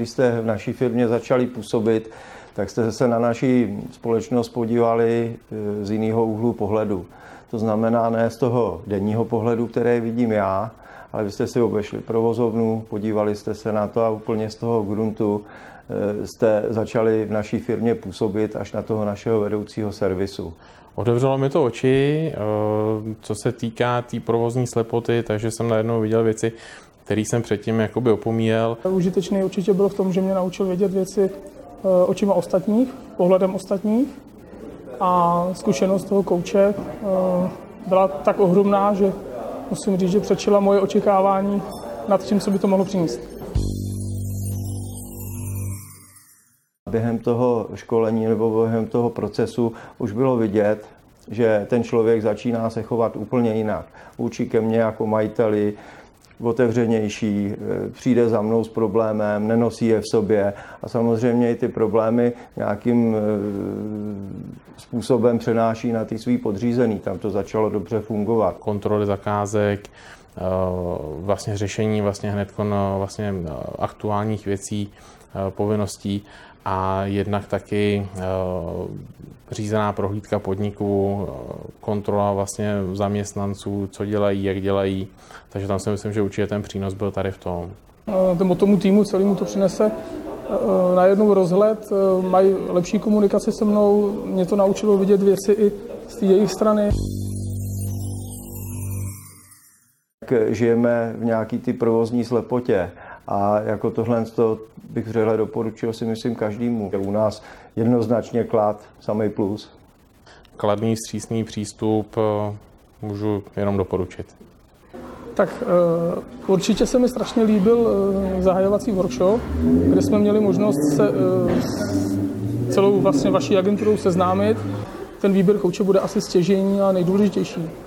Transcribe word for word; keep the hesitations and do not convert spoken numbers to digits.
když jste v naší firmě začali působit, tak jste se na naši společnost podívali z jiného úhlu pohledu. To znamená ne z toho denního pohledu, které vidím já, ale vy jste si obešli provozovnu, podívali jste se na to a úplně z toho gruntu jste začali v naší firmě působit až na toho našeho vedoucího servisu. Otevřelo mi to oči, co se týká té tý provozní slepoty, takže jsem najednou viděl věci, které jsem předtím jakoby opomíjel. Užitečný určitě bylo v tom, že mě naučil vědět věci očima ostatních, pohledem ostatních, a zkušenost toho kouče byla tak ohromná, že musím říct, že předčila moje očekávání nad tím, co by to mohlo přinést. Během toho školení nebo během toho procesu už bylo vidět, že ten člověk začíná se chovat úplně jinak. Vůči ke mně jako majiteli, otevřenější, přijde za mnou s problémem, nenosí je v sobě a samozřejmě i ty problémy nějakým způsobem přenáší na ty svý podřízený. Tam to začalo dobře fungovat. Kontroly zakázek, vlastně řešení vlastně hned vlastně aktuálních věcí, povinností a jednak taky řízená prohlídka podniků, kontrola vlastně zaměstnanců, co dělají, jak dělají. Takže tam si myslím, že určitě ten přínos byl tady v tom. Tomu, tomu týmu celému to přinese najednou rozhled, mají lepší komunikaci se mnou, mě to naučilo vidět věci i z té jejich strany. Žijeme v nějaký ty provozní slepotě a jako tohle bych vřele doporučil si myslím každému. U nás jednoznačně klad, samý plus. Kladný, vstřícný přístup můžu jenom doporučit. Tak určitě se mi strašně líbil zahajovací workshop, kde jsme měli možnost se celou vlastně vaší agenturou seznámit. Ten výběr kouče bude asi stěžejní a nejdůležitější.